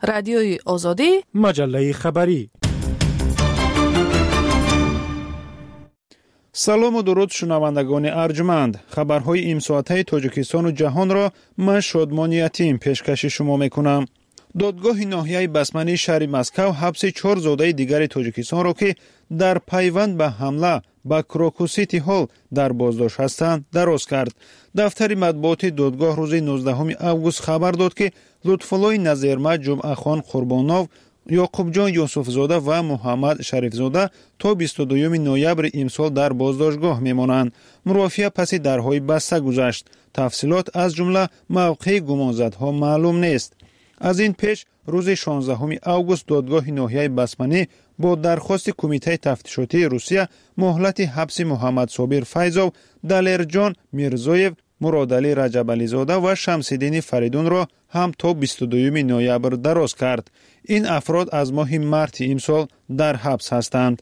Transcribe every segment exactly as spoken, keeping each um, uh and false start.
رادیوی آزادی، مجله خبری. سلام و درود شنوندگان ارجمند. خبرهای این ساعته تاجیکستان و جهان را من شادمان یتیم پیشکش شما میکنم. دادگاه ناحیه بسمانی شهر مسکو حبس چهار زاده دیگر تاجیکستان را که در پیوند به حمله به کراکوسیتی هال در بازداشت هستند دراز کرد. دفتر مطبوعات دادگاه روز نوزدهم اوگوست خبر داد که لطفالله نظیرمد جمعهخان قربانов، یعقوبجان یوسفزاده و محمد شریفزاده تا بیست و دوم نوامبر امسال در بازداشتگاه میمانند. مرافعه پس درهای بسته گذشت. تفصیلات از جمله موقع گمانزدها معلوم نیست. از این پیش روز شانزدهم اوگوست دادگاه ناحیه بسمانی با درخواست کمیته تفتیشاتی روسیه مهلت حبس محمد صابر فیضov، دلیرجان میرزویف، مرادعلی رجبعلی زاده و شمس‌الدین فریدون را هم تا بیست و دوم نوامبر دراز کرد. این افراد از ماه مارس امسال در حبس هستند.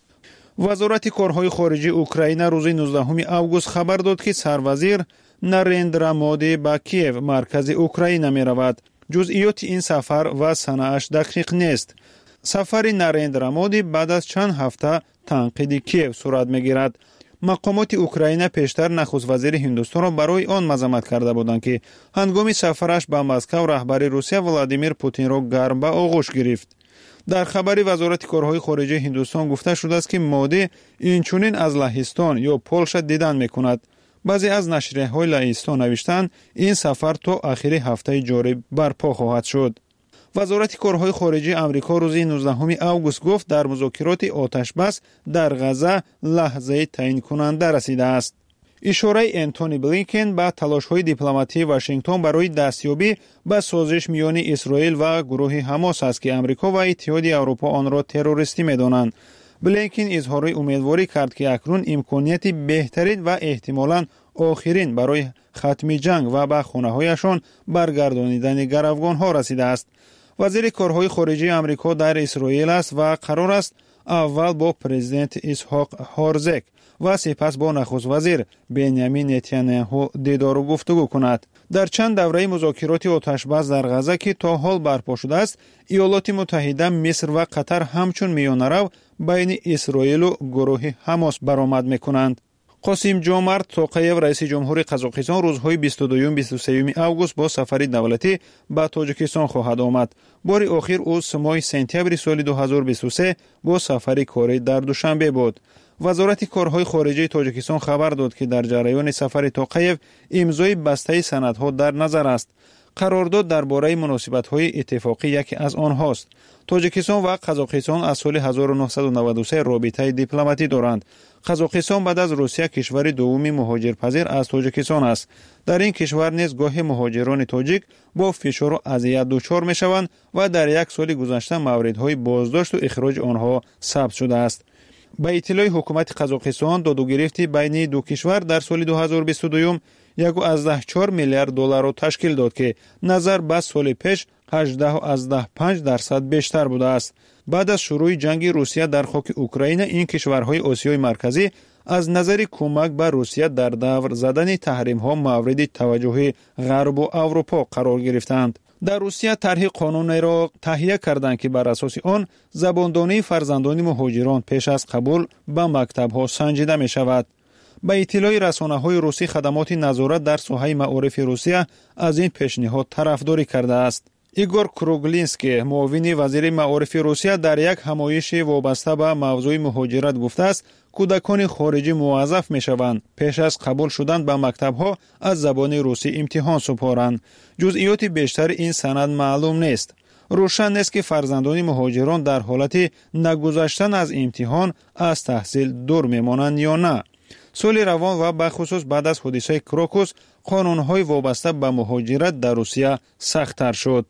وزارت کارهای خارجه اوکراین روز نوزدهم اوگوست خبر داد که سروزیر نریندرا مودی به کیև مرکز اوکراین می رود. جزئیات این سفر و سنه‌اش دقیق نیست. سفر نریندرا مودی بعد از چند هفته تنقید کیև صورت می‌گیرد. مقامات اوکراین پیشتر نخست وزیر هندوستان را برای آن مذمت کرده بودند که هنگام سفرش به مسکو رهبر روسیه ولادیمیر پوتین را گرم به آغوش گرفت. در خبر وزارت کارهای خارجه هندوستان گفته شده است که مودی اینچنین از لهستان یا پولش دیدن می‌کند. بعضی از نشریه‌های لهستان نوشتند این سفر تا آخر هفته جاری برپا خواهد شد. وزارت کارهای خارجه آمریکا روز نوزدهم اوگوست گفت در مذاکرات آتش بس در غزه لحظه تعیین کننده رسیده است. اشاره انتونی بلینکن به تلاش‌های دیپلماتی واشنگتن برای دستیابی به سازش میان اسرائیل و گروه حماس است که آمریکا و اتحادیه اروپا آن را تروریستی می‌دانند. بلینکن اظهار امیدواری کرد که اکنون امکانیت بهترین و احتمالاً آخرین برای ختم جنگ و به خانه‌هایشان برگردانیدن گروگان‌ها رسیده است. وزیر کارهای خارجه آمریکا در اسرائیل است و قرار است اول با پرزیدنت اسحاق هرزوگ و سپس با نخست وزیر بنیامین نتانیاهو دیدار و گفتگو کند. در چند دوره مذاکرات آتش بس در غزه که تا حال برپا شده است، ایالات متحده، مصر و قطر همچون میانه‌رو بین اسرائیل و گروه حماس برآمد می‌کنند. قاسم جومرت توقییف رئیس جمهور قزاقستان روزهای بیست و دو و بیست و سه اوگوست با سفر دولتی به تاجیکستان خواهد آمد. بار آخر او ماه سپتامبر سال دو هزار و بیست و سه با سفر کاری در دوشنبه بود. وزارت کارهای خارجه تاجیکستان خبر داد که در جریان سفر توقییف امضای بسته سندها در نظر است. قرارداد درباره مناسبت‌های اتفاقی یکی از آنهاست. تاجیکستان و قزاقستان از سال هزار و نهصد و نود و سه رابطه دیپلماتی دارند. قزاقستان بعد از روسیه کشور دومی مهاجرپذیر از تاجیکستان است. در این کشور نیز گاه مهاجران تاجیک با فشار و اذیت دچار می‌شوند و در یک سال گذشته موردهای بازداشت و اخراج آنها ثبت شده است. به اطلاع حکومت قزاقستان دادوگرفتی بین دو کشور در سال دو هزار و بیست و دو یک و چهار میلیارد دلار را تشکیل داد که نظر به سال پیش هجده و پنج درصد بیشتر بوده است. بعد از شروع جنگ روسیه در خاک اوکراین این کشورهای آسیای مرکزی از نظر کمک به روسیه در دور زدن تحریم‌ها مورد توجه غرب و اروپا قرار گرفتند. در روسیه طرح قانونی را تهیه کردند که بر اساس آن زباندانی فرزندان مهاجران پیش از قبول به مکتب‌ها سنجیده می شود. به اطلاع رسانه‌های روسی خدمات نظارت در ساحه معارف روسیه از این پیشنهاد طرفداری کرده است. ایگور کروگلینسکی معاون وزیر معارف روسیه در یک همایش وابسته به موضوع مهاجرت گفته است کودکان خارجی موظف می‌شوند پیش از قبول شدن به مکتب‌ها از زبان روسی امتحان سپارند. جزئیات بیشتر این سند معلوم نیست. روشن نیست که فرزندان مهاجران در حالت نگذشتن از امتحان از تحصیل دور می‌مانند یا نه. سال روان و به خصوص بعد از حادثه کراکوس قانون‌های وابسته به مهاجرت در روسیه سخت‌تر شد.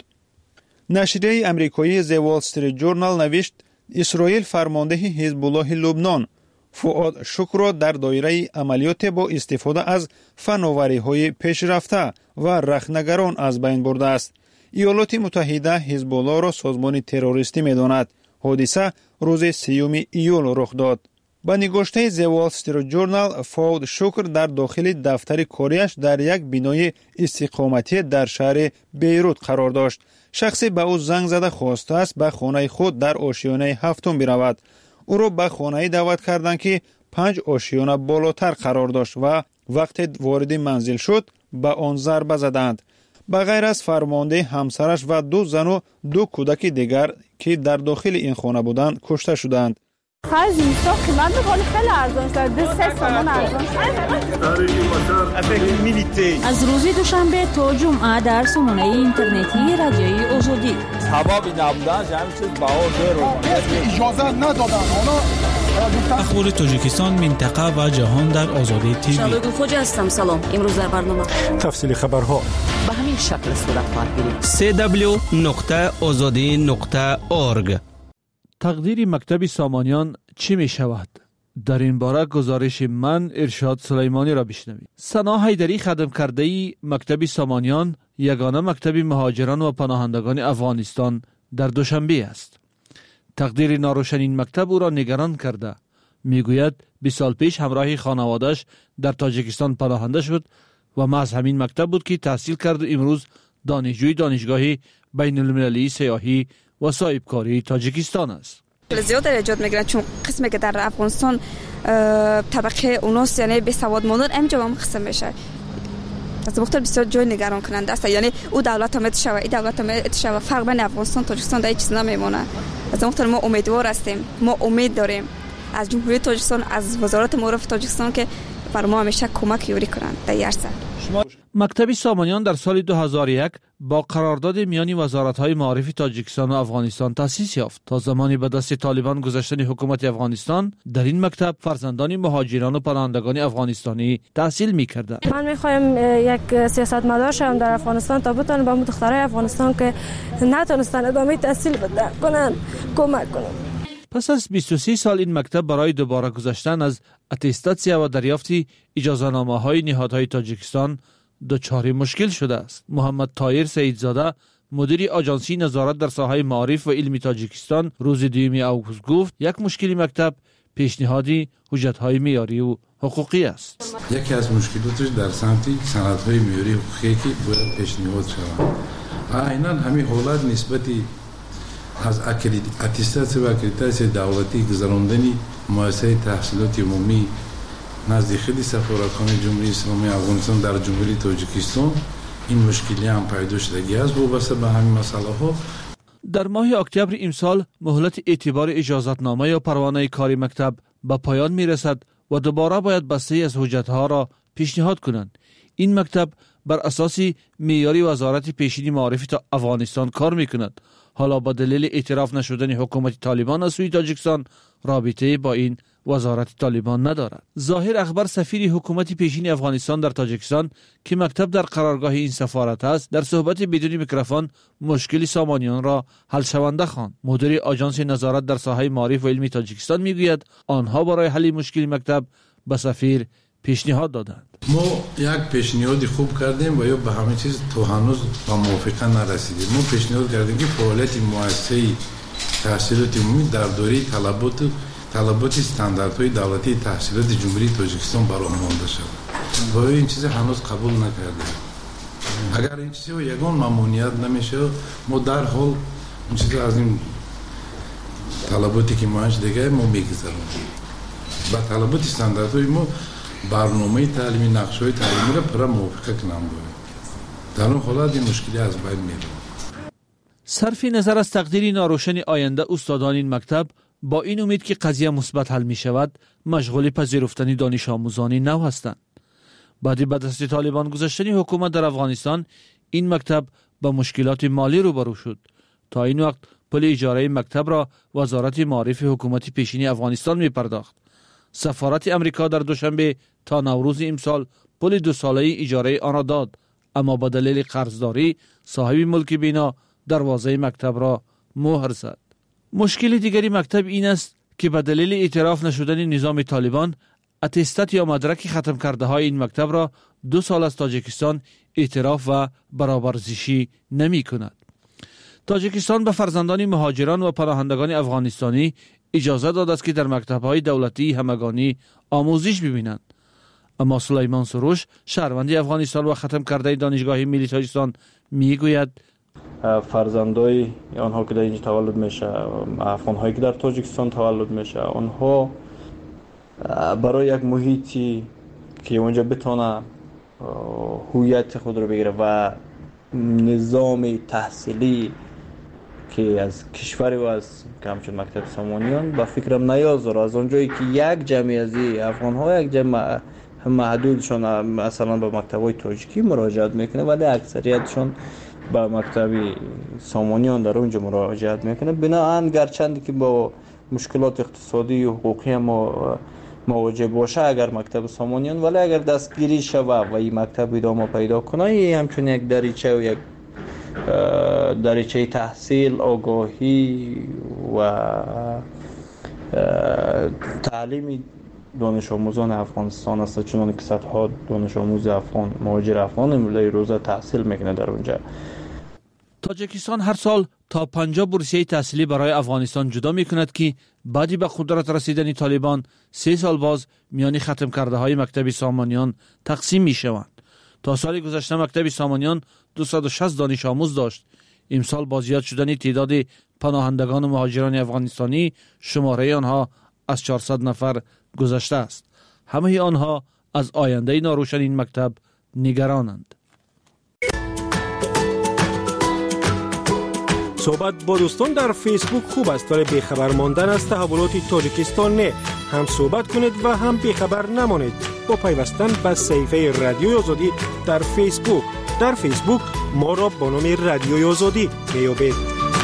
نشریه امریکایی The Wall Street Journal نوشت اسرائیل فرمانده حزب الله لبنان فؤاد شکر را در دایره عملیات با استفاده از فناوری‌های پیشرفته و رخنگران از بین برده است. ایالات متحده حزب الله را سازمان تروریستی می‌داند. حادثه روز سیوم ایول رخ داد. با نگاشته The Wall Street Journal فؤاد شکر در داخل دفتر کاریش در یک بنای استقامتی در شهر بیروت قرار داشت. شخصی به او زنگ زده خواسته است به خانه خود در آشیانه هفتم برود. او را به خانه دعوت کردند که پنج آشیانه بالاتر قرار داشت و وقتی وارد منزل شد به آن ضربه زدند. به غیر از فرمانده همسرش و دو زن و دو کودک دیگر که در داخل این خانه بودند کشته شدند. خرج اینستا قیمت می‌کنه خیلی ارزان شد. دو سه سامان ارزان شد. از روز دوشنبه تا جمعه در سامانه اینترنتی رادیوی آزادی. حبابی نبودن همین چیز بهار داره. اجازه ندادن. اخبار تاجیکستان، منطقه و جهان در آزادی تیوی. شادو خوجا هستم. سلام. امروز در برنامه تفصیل خبرها به همین شکل صورت خواهد گرفت. سه دبلیو نقطه آزادی نقطه اورگ. تقدیر مکتب سامانیان چی می شود؟ در این باره گزارش من ارشاد سلیمانی را بشنوید. سنا حیدری خدم کرده ای مکتب سامانیان یگانه مکتب مهاجران و پناهندگان افغانستان در دوشنبه است. تقدیر ناروشن این مکتب او را نگران کرده. میگوید بیست سال پیش همراه خانواده‌اش در تاجیکستان پناهنده شد و محض همین مکتب بود که تحصیل کرد و امروز دانشجوی دانشگاه بین المللی سیاحی و صاحبکاری تاجیکستان است. زیاد ایجاد میگیرن چون قسمی که در افغانستان طبقه اوناس یعنی بی سواد ماندن اینجا هم قسم میشه. از مختلف بسیار جای نگران کننده است. یعنی او دولت هم اتشاو این دولت هم اتشاو فرق بین افغانستان تاجیکستان در چیز نمیمونه. از مختلف ما امیدوار هستیم. ما امید داریم از جمهوری تاجیکستان، از وزارت معارف تاجیکستان که بر ما همیشه کمک یاری کنند در این عرصه. مکتب سامانیان در سال دو هزار و یک با قرارداد میان وزارت‌های معارف تاجیکستان و افغانستان تأسیس یافت. تا زمانی به دست طالبان گذشتن حکومت افغانستان در این مکتب فرزندان مهاجران و پناهندگان افغانستانی تحصیل می‌کردند. من می‌خوایم یک سیاستمدار شوم در افغانستان تا بتونم به دخترای افغانستان که نتونستن ادامه تحصیل بدن کنن کمک کنم. پس از بیست و سه سال این مکتب برای دوباره گذشتن از اتستاسیا و دریافت اجازه‌نامه‌های نهادهای تاجیکستان دچار مشکل شده است. محمد طاهر سیدزاده مدیر آژانسی نظارت در ساحه معارف و علمی تاجیکستان روز دوم اوگوست گفت یک مشکل مکتب پیشنهادی حجت‌های معیاری و حقوقی است. یکی از مشکلاتش در سمت سندهای معیاری حقوقی که باید پیشنهاد شود. عیناً همین حالت نسبتی از اتستاسیا و اکریدیتاسیون دولتی گذراندن مؤسسه تحصیلات عمومی نزدیکی سفارتخانه جمهوری اسلامی افغانستان در جمهوری تاجیکستان این مشکلی هم پیدا شدگی است وابسته به همین مسئله ها. در ماه اکتبر امسال مهلت اعتبار اجازتنامه یا پروانه کاری مکتب به پایان می رسد و دوباره باید بسته از حجتها را پیشنهاد کنند. این مکتب بر اساس معیاری وزارت پیشین معارف افغانستان کار می کند. حالا با دلیل اعتراف نشدن حکومت طالبان از سوی تاجیکستان رابطه با این وزارت طالبان ندارد. ظاهر اخبر سفیر حکومت پیشین افغانستان در تاجیکستان که مکتب در قرارگاه این سفارت است در صحبت بدون میکروفون مشکل سامانیان را حل شونده خواند. مدیر آژانس نظارت در ساحه معارف و علمی تاجیکستان میگوید آنها برای حل مشکل مکتب به سفیر پیشنهاد دادند. ما یک پیشنهاد خوب کردیم و یا به همه چیز تو هنوز با موافقه نرسیدیم. ما پیشنهاد کردیم که فعالیت مؤسسه تحصیلات عمومی در دوره طلبات طلبات استانداردهای دولتی تحصیلات جمهوری تاجیکستان برآورده شد و این چیز هنوز قبول نکردیم. اگر این چیزی یگان ممنوعیت نمیشه ما در حال این چیز از این طلباتی که ما دیگه ما میگذاریم با طلبات استانداردهای ما برنامه تعلیمی نقشه‌های تعلیمی را پر موافقه کنم باید. در اون حالت این مشکلی از بین میره. صرف نظر از تقدیر ناروشن آینده استادان این مکتب با این امید که قضیه مثبت حل می شود مشغول پذیرفتن دانش آموزان نو هستند. بعد به دست طالبان گذشتن حکومت در افغانستان این مکتب با مشکلات مالی روبرو شد. تا این وقت پول اجاره مکتب را وزارت معارف حکومت پیشین افغانستان می پرداخت. سفارت امریکا در دوشنبه تا نوروز امسال پول دو ساله اجاره آن را داد، اما با دلیل قرضداری صاحب ملک بنا دروازه مکتب را مهر زد. مشکل دیگری مکتب این است که به دلیل اعتراف نشدن نظام طالبان اتستات یا مدرک ختم کرده های این مکتب را دو سال از تاجیکستان اعتراف و برابرزیشی نمی کند. تاجیکستان به فرزندان مهاجران و پناهندگان افغانستانی اجازه داده است که در مکتب‌های دولتی همگانی آموزش ببینند. اما سلیمان سروش شهروند افغانستان و ختم کرده دانشگاه ملی تاجیکستان میگوید فرزندای آنها که در اینجا تولد میشه، افغان‌هایی که در تاجیکستان تولد میشه، آنها برای یک محیطی که اونجا بتونه هویت خود رو بگیره و نظام تحصیلی که از کشور و از که همچون مکتب سامانیان با فکرم نیازاره، از اونجایی که یک جمعی از افغان ها یک جمع محدودشون مثلا به مکتب های تاجیکی مراجعت میکنه ولی اکثریتشون به مکتب سامانیان در اونجا مراجعت میکنه، بناهن گرچندی که با مشکلات اقتصادی و حقوقی ما مواجه باشه اگر مکتب سامانیان، ولی اگر دستگیری شوه و این مکتب ادامه پیدا کنه این همچون یک دریچه و یک دریچه تحصیل، آگاهی و تعلیم دانش آموزان افغانستان است، چون که صدها دانش آموز افغان مهاجر افغان امروزه روزه تحصیل میکنه در اونجا. تاجیکستان هر سال تا پنجاه بورسیه تحصیلی برای افغانستان جدا می کند که بعدی به قدرت رسیدن طالبان سه سال باز میانی ختم کرده های مکتب سامانیان تقسیم می شوند. تا سال گذشته مکتب سامانیان دویست و شصت دانش آموز داشت. امسال با زیاد شدن تعداد پناهندگان و مهاجران افغانستانی شماره آنها از چهارصد نفر گذشته است. همه آنها از آینده ناروشن این مکتب نگرانند. صحبت با دوستان در فیسبوک خوب است ولی بیخبر ماندن از تحولات تاجیکستان نه. هم صحبت کنید و هم بیخبر نمانید با پیوستن به صفحه رادیوی آزادی در فیسبوک. در فیسبوک ما را با نام رادیوی آزادی میابید.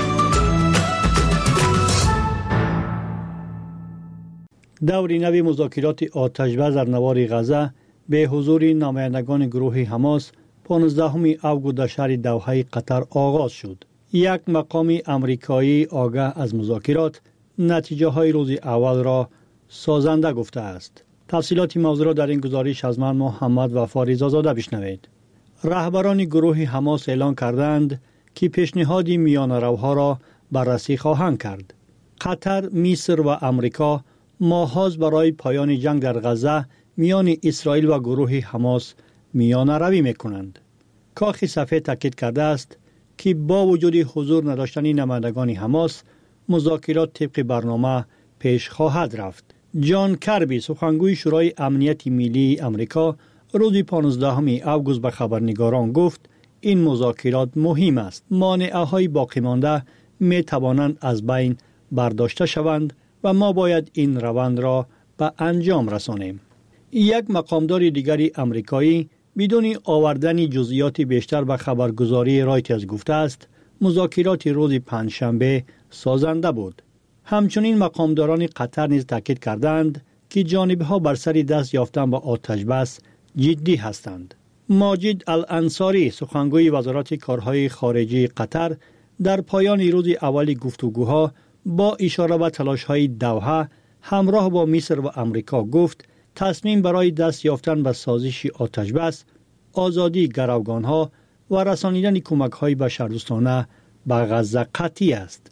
دوری نوی مذاکرات آتش‌بس در نوار غزه به حضور نمایندگان گروه حماس پانزدهم اوگوست در شهر دوحه قطر آغاز شد. یک مقام امریکایی آگاه از مذاکرات نتیجه های روز اول را سازنده گفته است. تفصیلات موضوع را در این گزارش از من محمد وفا رضازاده بشنوید. رهبران گروه حماس اعلان کردند که پیشنهاد میانه‌روها را بررسی خواهند کرد. قطر، مصر و امریکا ماه‌هاست برای پایان جنگ در غزه میان اسرائیل و گروه حماس میانه‌روی می‌کنند. کاخ صفحه تاکید کرده است که با وجود حضور نداشتن نمایندگان حماس مذاکرات طبق برنامه پیش خواهد رفت. جان کربی سخنگوی شورای امنیت ملی امریکا روز پانزدهم اوگوست به خبرنگاران گفت این مذاکرات مهم است. مانع‌های باقی مانده می توانند از بین برداشته شوند و ما باید این روند را به انجام رسانیم. یک مقامدار دیگری امریکایی بدون آوردن جزئیات بیشتر به خبرگزاری رایترز گفته است مذاکرات روز پنجشنبه سازنده بود. همچنین مقامداران قطر نیز تاکید کردند که جانبها بر سر دست یافتن به آتش‌بس جدی هستند. ماجد الانصاری سخنگوی وزارت کارهای خارجه قطر در پایان روز اول گفتگوها با اشاره به تلاش‌های دوحه همراه با مصر و امریکا گفت تصمیم برای دست یافتن به سازش آتش‌بس، آزادی گروگان‌ها و رسانیدن کمک‌های بشردوستانه به غزه قطعی است.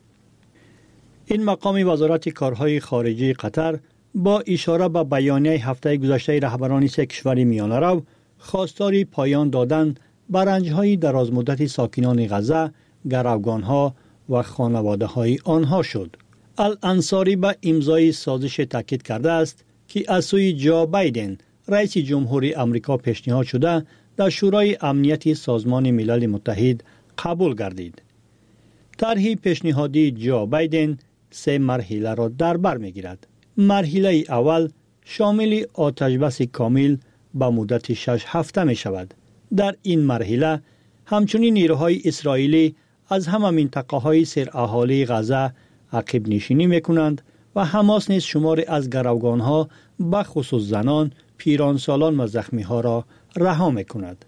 این مقام وزارت کارهای خارجه قطر با اشاره به بیانیه هفته گذشته رهبران سه کشور میانه‌رو خواستار پایان دادن به رنج‌های درازمدت ساکنان غزه، گروگان‌ها و خانواده‌های آنها شد. الانصاری به امضای سازش تاکید کرده است که از سوی جو بایدن رئیس جمهوری آمریکا پیشنهاد شده در شورای امنیت سازمان ملل متحد قبول گردید. طرح پیشنهادی جو بایدن سه مرحله را در بر می‌گیرد. مرحله اول شامل آتش‌بس کامل با مدت شش هفته می شود. در این مرحله همچنین نیروهای اسرائیلی از همه منطقه‌های سراحالی غزه عقب نشینی می‌کنند و حماس نیز شماری از گروگان‌ها به خصوص زنان، پیرانسالان و زخمی‌ها را رها می‌کند.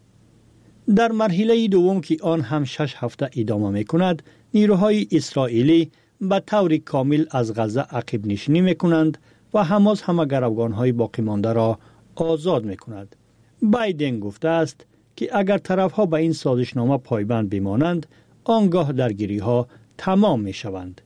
در مرحله دوم که آن هم شش هفته ادامه می‌کند، نیروهای اسرائیلی به طور کامل از غزه عقب نشینی می‌کنند و حماس همه گروگان‌های باقی مانده را آزاد می‌کند. بایدن گفته است که اگر طرف‌ها به این سازشنامه پایبند بمانند، آنگاه درگیری‌ها تمام می‌شوند.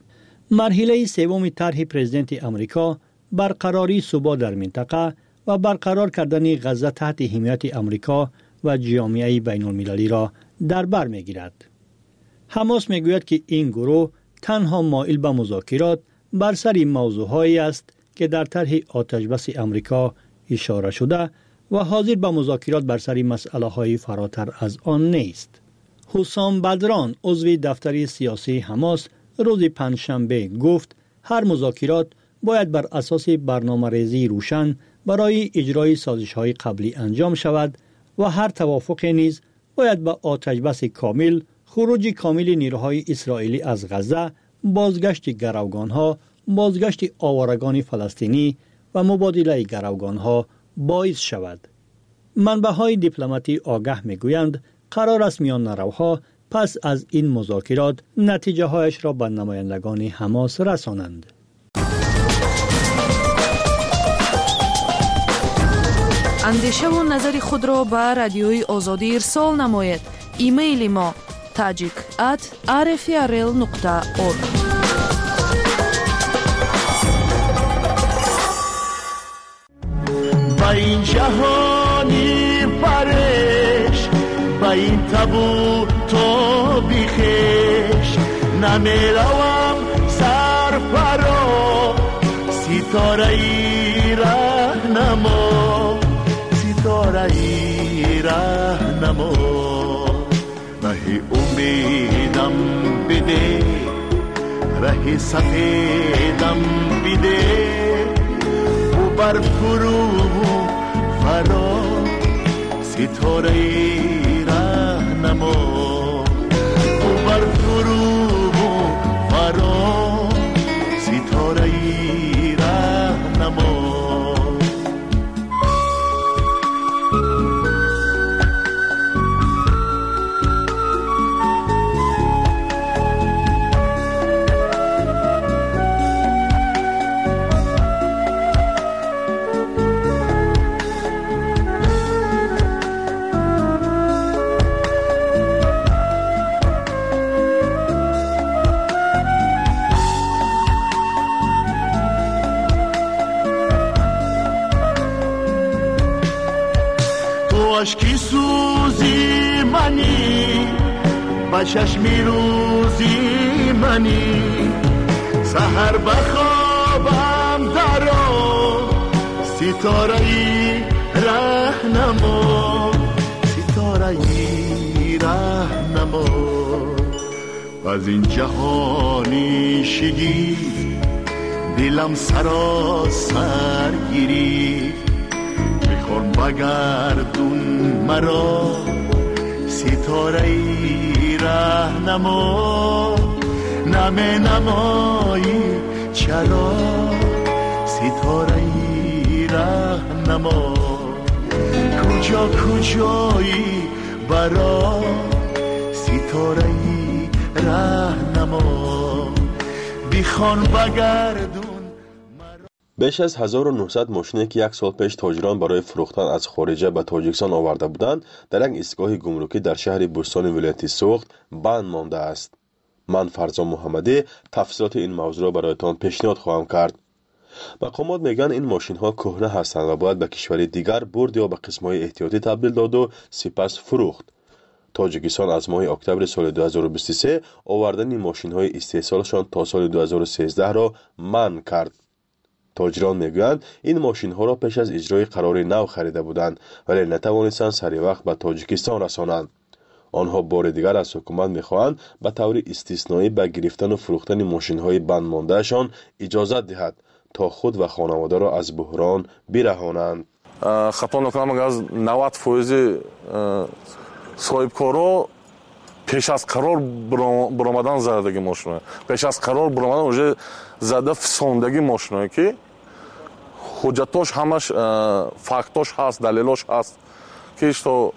مرحله سوم طرح پرزیدنت آمریکا برقراری ثبات در منطقه و برقرار کردن غزه تحت حمایت آمریکا و جامعه بین‌المللی را در بر می‌گیرد. حماس میگوید که این گروه تنها مایل به مذاکرات بر سر موضوعهایی است که در طرح آتشبس امریکا اشاره شده و حاضر به مذاکرات بر سر مسئله های فراتر از آن نیست. حسام بدران عضو دفتر سیاسی حماس روز پنجشنبه گفت هر مذاکرات باید بر اساس برنامه‌ریزی روشن برای اجرای سازش‌های قبلی انجام شود و هر توافق نیز باید به آتشبس کامل، خروج کامل نیروهای اسرائیلی از غزه، بازگشت گروگان‌ها، بازگشت آوارگان فلسطینی و مبادله گروگان‌ها باعث شود. منبع‌های دیپلماتی آگاه می‌گویند قرار است میان‌روها پس از این مذاکرات نتیجه هایش را به نمایندگان حماس رسانند. اندیشه و نظر خود را به رادیوی آزادی ارسال نماید. ایمیل ما tajik at r f r l nokta org. با این جهانی پرش با این تابو تو بیخش نمیروم سر پرو ستاره ای راهنما ستاره ای راهنما راه امیدم بده راه سفیدم بده و بر فرو فرا ستاره ای راهنما و بر فرو فرا ستاره ای راهنما عشقی سوزی منی با چشمی روزی منی سحر بخوابم درو ستاره ای راهنما ستاره ای راهنما از این جهانی شگی دلم سراسر گیری میخوام بگردون مرا ستاره ای راهنما نمی نمایی چرا ستاره ای راهنما کجا کجایی برا ستاره ای راهنما بیخوان بگردون. بیش از هزار و نهصد ماشینی که یک سال پیش تاجران برای فروختن از خارجه به تاجیکستان آورده بودند در یک ایستگاه گمرکی در شهر بوستان ولایت سوخت بند مانده است. من فرزان محمدی تفصیلات این موضوع را برایتان پیشنهاد خواهم کرد. مقامات میگن این ماشین ها کهنه هستند و باید به کشور دیگر برد یا به قسم های احتیاطی تبدیل داد و سپس فروخت. تاجیکستان از ماه اکتبر سال دو هزار و بیست و سه آوردن ماشین های استحصالشان تا سال دو هزار و سیزده را منع کرد. تاجران میگویند این ماشین ها را پیش از اجرای قرار نو خریده بودند ولی نتوانستند سری وقت به تاجیکستان رسانند. آنها بار دیگر از حکومت میخواهند به طور استثنایی به گرفتن و فروختن ماشین های بند ماندهشان اجازت دهد تا خود و خانواده را از بحران برهانند. خطا نکنم از نود فیصد صاحبکارا پیش از قرار برآمدن زدگی ماشین پیش از قرار برآمدن уже زده فسوندگی ماشینایی که حجتاش همش فاکتاش هست دلیلاش هست که تو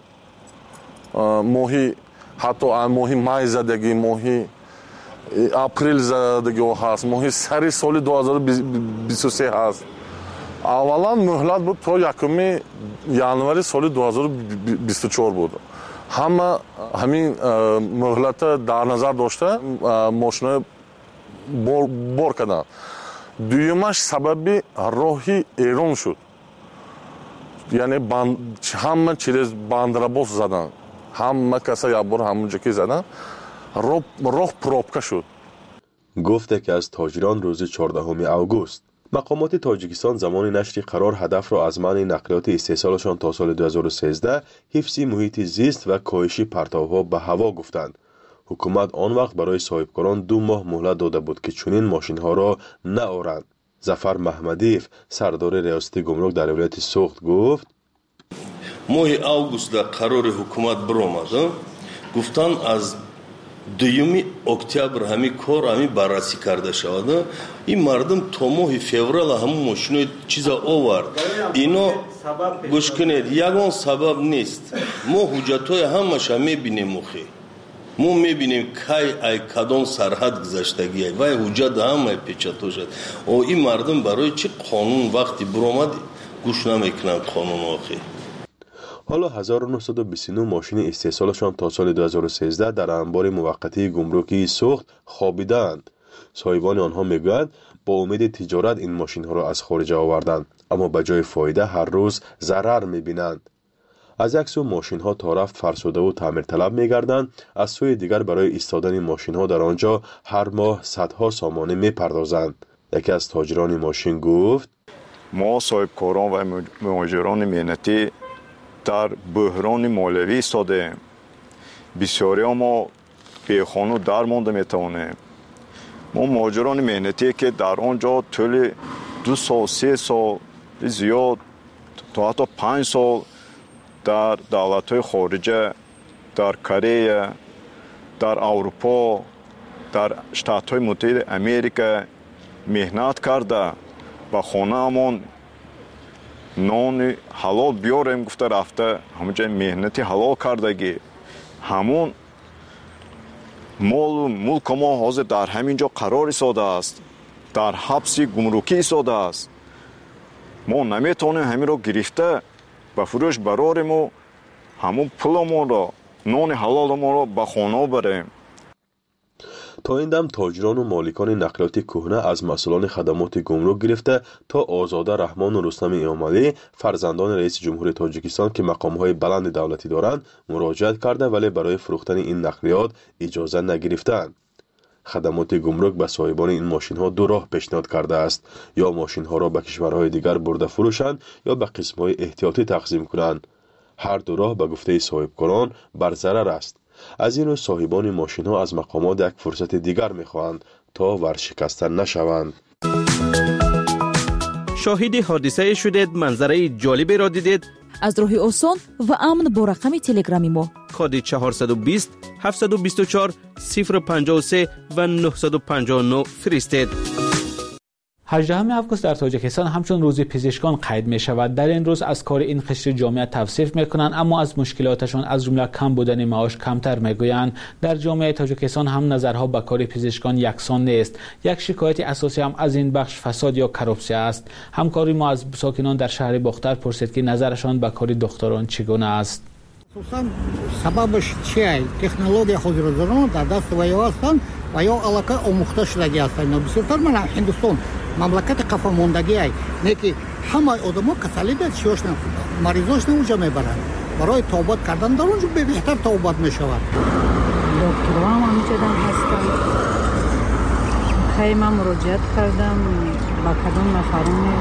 ماهی حتی ماهی مای زدگی ماهی اپریل زدگی هست ماهی سری سال دو هزار و بیست و سه هست. اولا مهلت بود تا یکم январи سال دو هزار و بیست و چهار بود. همه همین مهلت در نظر داشته ماشین بار, بار کردن. دویمش سبب راهی ایران شد. یعنی بند همه چیز بندرباس زدن. همه کسا یک بار همونجا که زدن роҳ пробка шуд. гуфте ки аз тоҷирон рӯзи чордаҳуми август. мақомоти тоҷикистон замони нашри қарор ҳадафро аз манъи нақлиёти истеҳсолашон то соли ду ҳазору сенздаҳ ҳифзи муҳити зист ва коҳиши партовҳо ба ҳаво гуфтанд. ҳукумат он вақт барои соҳибкорон ду моҳ муҳлат дода буд ки чунин мошинҳоро наоранд. зафар маҳмадиев сардори риёсати гумрук дар вилояти суғд гуфт: моҳи августда қарори ҳукумат биромад, гуфтанд аз дуюми октябр ҳами кор ҳами баррасӣ карда шавад. ин мардум то моҳи феврал ҳамун мошинои чиза овард. ино гӯш кунед, ягон сабаб нест. мо ҳуҷҷатҳои ҳамаша мебинем. охи мо мебинем кай ай кадом сарҳад гузаштагӣ вай ҳуҷҷат ҳамаи печато шад. о ин мардум барои чӣ қонун вақти биромад гӯш намекунанд қонун. охи ҳоло ҳазору нуҳсаду бисту нӯ мошини истеҳсолашон то соли ду ҳазору сенздаҳ дар анбори муваққатии гумрукии суғд хобидаанд. соҳибони онҳо мегӯянд бо умеди тиҷорат ин мошинҳоро аз хориҷа оварданд, аммо ба ҷои фоида ҳар рӯз зарар мебинанд. аз як сӯ мошинҳо то рафт фарсудаву таъмирталаб мегарданд, аз сӯи дигар барои истодани мошинҳо дар он ҷо ҳар моҳ садҳо сомонӣ мепардозанд. яке аз тоҷирони мошин гуфт: мо соҳибкорон ва муҳоҷирони меҳнатӣ дар буҳрони молиявӣ истодаем. бисёриҳо мо бехону дар монда метавонем. мо муҳоҷирони меҳнатие ки дар он ҷо тӯли ду сол се сол зиёд то ҳатто панҷ сол дар давлатҳои хориҷа, дар Корея, дар Аврупо, дар Штатҳои Муттаҳидаи Америка меҳнат карда ба хонаамон нони ҳалол биёрем гуфта рафта ҳамаҷа меҳнати ҳалол кардагӣ ҳамун молу мулку мо ҳозир дар ҳамин ҷо қарор истодааст, дар ҳабси гумрукӣ истодааст. мо наметавонем ҳаминро гирифта ба фурӯш барорему ҳамун пуламонро, нони ҳалоламонро ба хона барем. то ин дам тоҷирону моликони нақлиёти кӯҳна аз масъулони хадамоти гумрук гирифта то озода раҳмону рустами эмомалӣ, фарзандони раиси ҷумҳури тоҷикистон ки мақомҳои баланди давлатӣ доранд, муроҷиат карда вале барои фурӯхтани ин нақлиёт иҷоза нагирифтанд. хадамоти гумрук ба соҳибони ин мошинҳо ду роҳ пешниҳод кардааст: ё мошинҳоро ба кишварҳои дигар бурда фурӯшанд ё ба қисмҳои эҳтиётӣ тақсим кунанд. ҳар ду роҳ ба гуфтаи соҳибкорон барзарар аст. аз ин рӯ соҳибони мошинҳо аз мақомот як фурсати дигар мехоҳанд то варшикаста нашаванд. шоҳиди ҳодисае шудед, манзараи ҷолиберо дидед? аз роҳи осон ва амн бо рақами телеграми мо коди чаҳорсаду бист ҳафтсаду бисту чор сифр панҷоҳу се ва нӯҳсаду панҷоҳу нӯ фиристед. ҳаждаҳуми август дар тоҷикистон ҳамчун рӯзи пизишкон қайд мешавад. дар ин рӯз аз кори ин қишри ҷомеа тавсиф мекунанд, аммо аз мушкилоташон аз ҷумла кам будани маош камтар мегӯянд. дар ҷомеаи тоҷикистон ҳам назарҳо ба кори пизишкон яксон нест. як шикояти асосӣ ҳам аз ин бахш фасод ё коррупсия аст. ҳамкори мо аз сокинон дар шаҳри Бохтар пурсид ки назарашон ба кори духторон чӣ гуна аст. сабабаш чиай? Технология ҳозирозарон дар дасти ваё ҳастанд ва ё аллакай омӯхта шудагӣ ҳастанд. бисёртар ман ҳиндустон мамлакати қафамондагиай, не ки ҳамаи одамо касалида чиёшна маризошна унҷа мебаранд. барои тобат кардан дар онҷо беҳтар тобат мешавад. докторам ҳамчадан ҳастанд. хай ман муроҷиат кардам ба кадом нафароне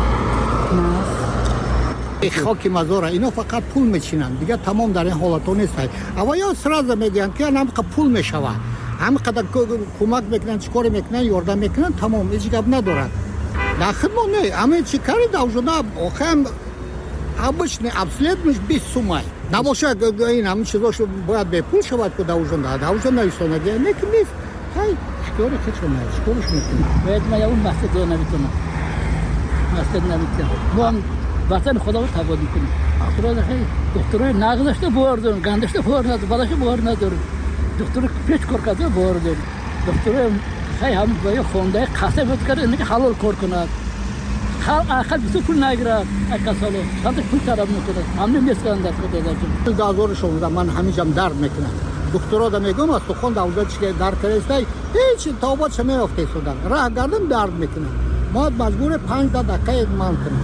нас хоки мазора ино фақат пул мечинанд, дигар тамом дар ин ҳолатҳо нестанд. ава ё сразу мегӯянд ки ҳамқа пул мешавад, ҳамқадар кӯмак мекунанд, чӣ коре мекунанд, ёрдам мекунанд, тамом ҳеҷ гап надорад. дар хидмат не ҳамин чӣ кари давжона охам обычный обследование бист сумай набошад ин ҳамин чизош бояд бепул шавад ку давжона давжона истонагӣ неки нест. ҳай чикори хичон не чикориш мекунад. бояд ма я он масъулият ё наметавонам масъулият наметавонам ватан худо табод мекунем. худо хай духтурои нағзашта бор дорем, гандашта бор надорем, балашта бор надорем. духтури печ кор карда бор дорем. духтури хай ҳам ба ё хондаи қасам мед карда ин ки ҳалол кор кунад. хал ахал бису пул нагирад. ай касало хаташ пул талаб мекунад. ҳамин месканд дар худо дажон. ду ҳазору шонздаҳ ман ҳаминҷам дард мекунам. духтуро да мегӯям аз сухон давза чике дард карестай ҳеҷ тобат шамеёфте судан. раҳ гардам дард мекунам. мо маҷбуре панҷ дақиқа ман кунам.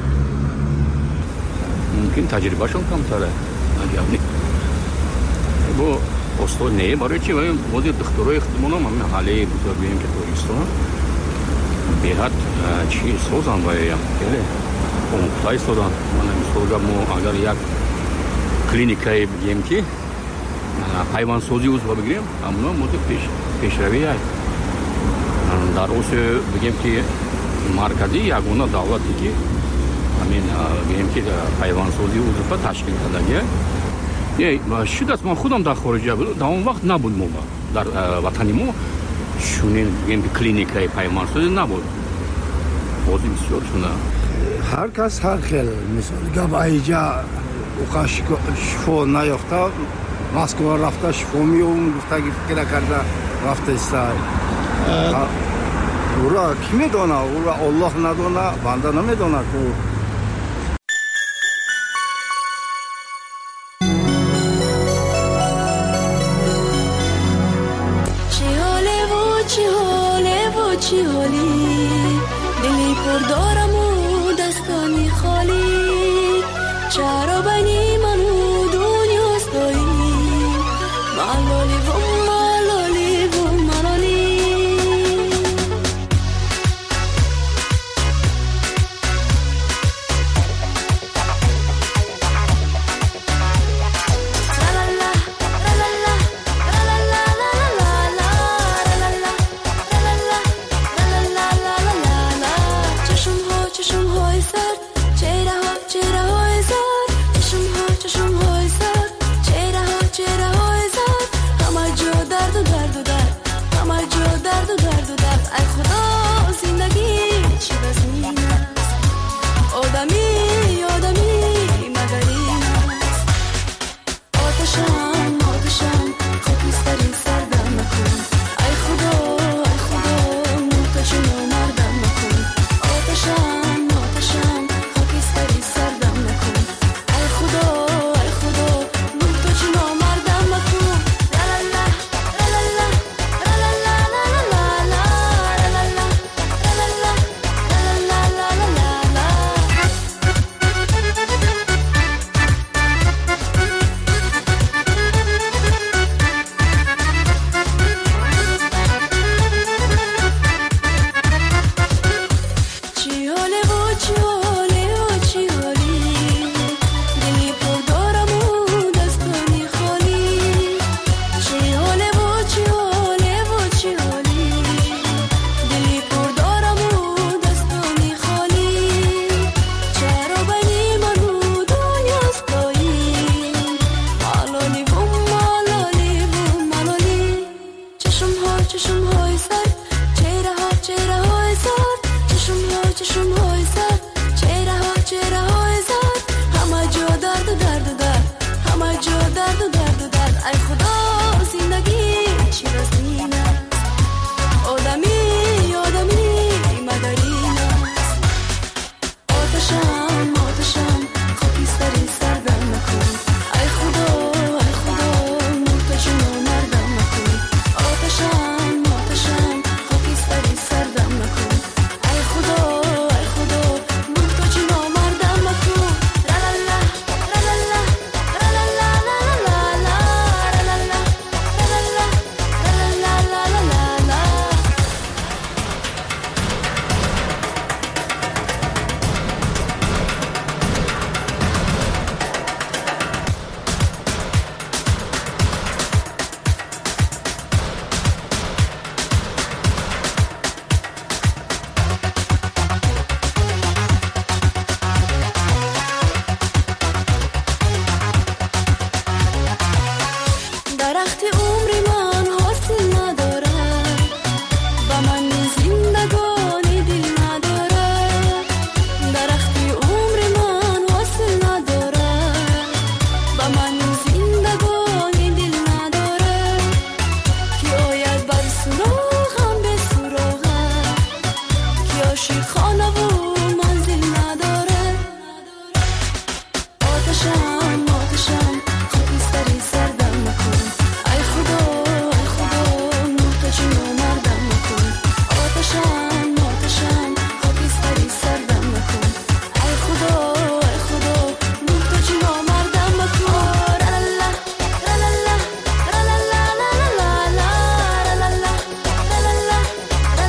мумкин таҷрибашон камтаре. агар бо استاد نه برای چی ولی بودی دکترای خودمون هم حالی بزرگیم که توریستان بیاد چی سوزان باید کلی اون پای سوزان من می‌سوزم مو اگر یک کلینیکای بگیم که حیوان سوزی اوز بگیریم اما مدت پیش پیشروی است در اوس بگیم که مرکزی یگونه دولتی که همین بگیم که حیوان سوزی اوز رو تشکیل داده یه شدت من خودم در خارج بود در اون وقت نبود ما در وطن ما شونین بگیم که کلینیکای حیوان سوزی نبود بازی بسیار شونه هر کس هر خیل مثال گب ایجا اوقاش شفا نیافته مسکو رفته شفا میون گفته که فکر کرده رفته استای او را کی میدونه او را الله ندونه بنده نمیدونه که چی حالی دلی پر دارم و دستانی خالی چرا بنی